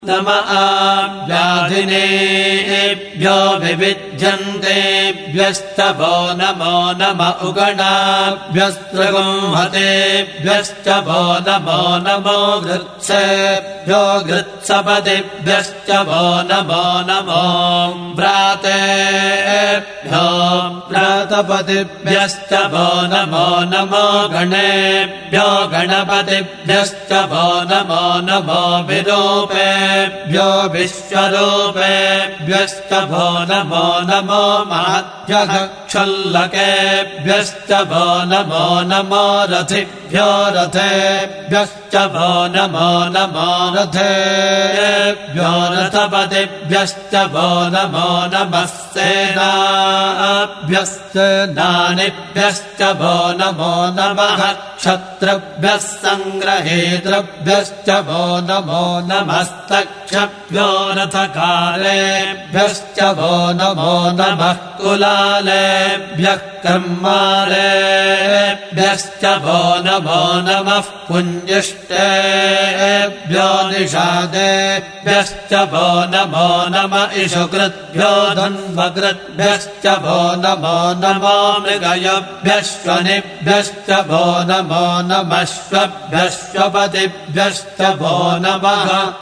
नम व्याधिनेभ्यो विविध्यन्तेभ्यश्चभो नमो नम उगणाभ्यस्त्रगुंहतेभ्यश्च भो नमो नमो गृत्सेभ्यो गृत्सपतिभ्यश्च भो नमो नमो व्रातेभ्यो व्रातपतिभ्यश्च भो नमो नमो गणेभ्यो गणपतिभ्यश्च भो नमो नमो विरूपेभ्यो विश्वरूपेभ्यश्च भो नमो नमो महत्यक्षल्लकेभ्यश्च भो नमो नमो रथिभ्यो रथेभ्यश्च भो नमो नमो रथेभ्यो रथपतिभ्यश्च भो नमो नमः सेनाभ्यश्च सेनानिभ्यश्च भो नमो नमः क्षत्रभ्यः सङ्ग्रहेतृभ्यश्च भो नमो नमस्तक्षभ्यो रथकालेभ्यश्च भो नमो नमः कुलालेभ्यः कर्मालेभ्यश्च भो नमो नमः पुञ्जिष्टेभ्यो निषादेभ्यश्च भो नमो नम इषुकृद्भ्यो धन्वकृद्भ्यश्च भो नमो नमो मृगयभ्यश्वनिभ्यश्च भो नमो नमः श्वभ्यश्वपतिभ्यश्च भो नमः